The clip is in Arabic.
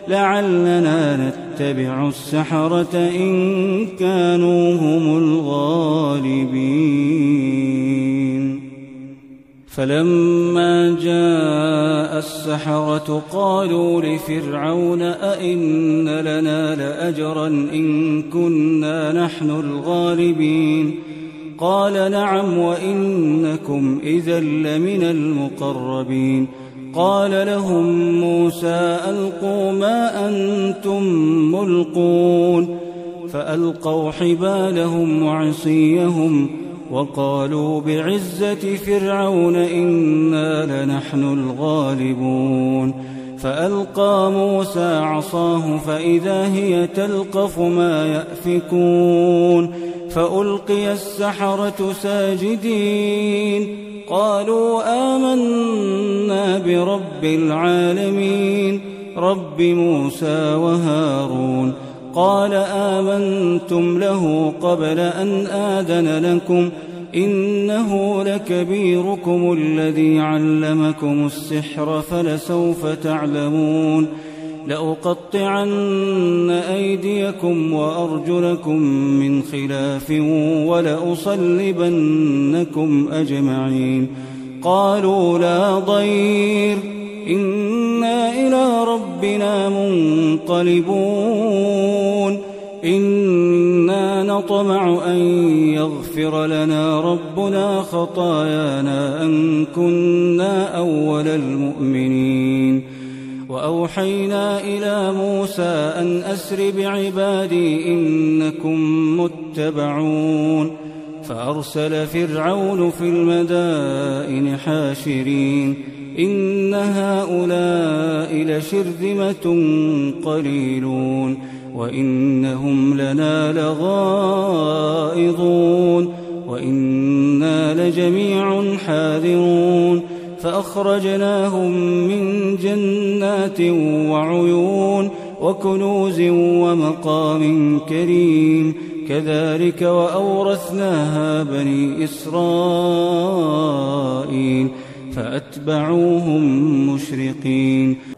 لعلنا نتبع السحرة إن كانوا هم الغالبين. فلما جاء السحرة قالوا لفرعون أئن لنا لأجرا إن كنا نحن الغالبين. قال نعم وإنكم إذا لمن المقربين. قال لهم موسى ألقوا ما أنتم ملقون. فألقوا حبالهم وعصيهم وقالوا بعزة فرعون إنا لنحن الغالبون. فألقى موسى عصاه فإذا هي تلقف ما يأفكون. فألقي السحرة ساجدين قالوا آمنا برب العالمين رب موسى وهارون. قال آمنتم له قبل أن آذن لكم إنه لكبيركم الذي علمكم السحر فلسوف تعلمون. لأقطعن أيديكم وأرجلكم من خلاف ولأصلبنكم أجمعين. قالوا لا ضير إنا إلى ربنا منقلبون. إنا نطمع أن يغفر لنا ربنا خطايانا أن كنا أول المؤمنين. وأوحينا إلى موسى أن أسر بعبادي إنكم متبعون. فأرسل فرعون في المدائن حاشرين إن هؤلاء لشرذمة قليلون وإنهم لنا لغائظون وإنا لجميع حاذرون. فأخرجناهم من جنات وعيون وكنوز ومقام كريم. كذلك وأورثناها بني إسرائيل فأتبعوهم مشرقين.